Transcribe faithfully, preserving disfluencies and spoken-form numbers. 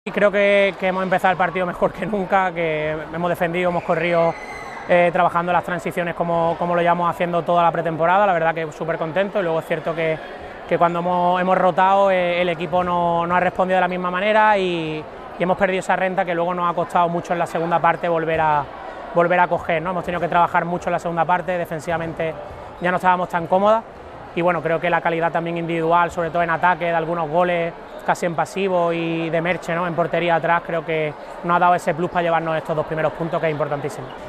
Y creo que, que hemos empezado el partido mejor que nunca, que hemos defendido, hemos corrido eh, trabajando las transiciones como, como lo llevamos haciendo toda la pretemporada, la verdad que súper contento. Y luego es cierto que, que cuando hemos, hemos rotado eh, el equipo no, no ha respondido de la misma manera y, y hemos perdido esa renta que luego nos ha costado mucho en la segunda parte volver a, volver a coger, ¿no? Hemos tenido que trabajar mucho en la segunda parte, defensivamente ya no estábamos tan cómodas y bueno, creo que la calidad también individual, sobre todo en ataque, de algunos goles casi en pasivo y de Merche, ¿no?, en portería atrás, creo que nos ha dado ese plus para llevarnos estos dos primeros puntos, que es importantísimo.